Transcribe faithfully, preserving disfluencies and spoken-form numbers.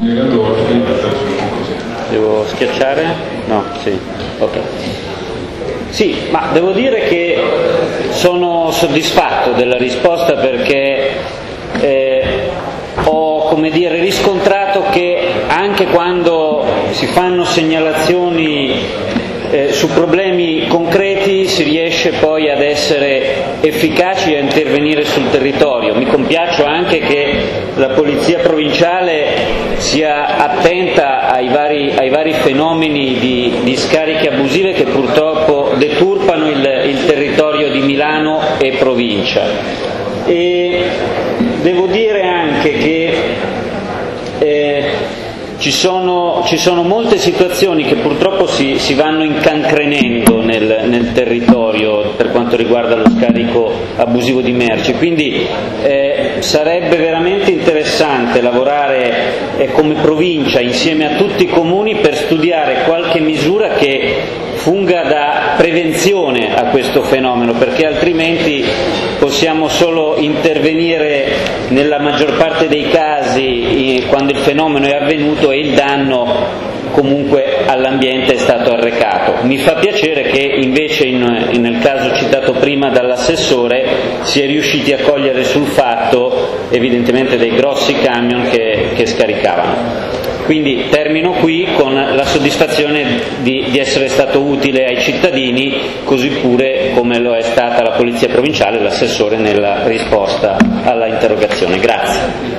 Devo schiacciare? No, sì, ok. Sì, ma devo dire che sono soddisfatto della risposta perché eh, ho, come dire, riscontrato che anche quando si fanno segnalazioni eh, su problemi concreti si riesce poi ad essere efficaci e a intervenire sul territorio. Mi compiaccio anche che la Polizia Provinciale sia attenta ai vari, ai vari fenomeni di, di scariche abusive che purtroppo deturpano il, il territorio di Milano e provincia. E devo dire anche che eh, ci sono, ci sono molte situazioni che purtroppo si, si vanno incancrenendo nel, nel territorio per quanto riguarda lo scarico abusivo di merci, quindi eh, sarebbe veramente interessante lavorare eh, come provincia insieme a tutti i comuni per studiare qualche misura che funga da prevenzione a questo fenomeno, perché altrimenti possiamo solo intervenire nella maggior parte dei casi quando il fenomeno è avvenuto e il danno comunque all'ambiente è stato arrecato. Mi fa piacere che invece in, nel caso citato prima dall'assessore si è riusciti a cogliere sul fatto evidentemente dei grossi camion che, che scaricavano. Quindi termino qui con la soddisfazione di, di essere stato utile ai cittadini, così pure come lo è stata la Polizia Provinciale e l'assessore nella risposta alla interrogazione. Grazie.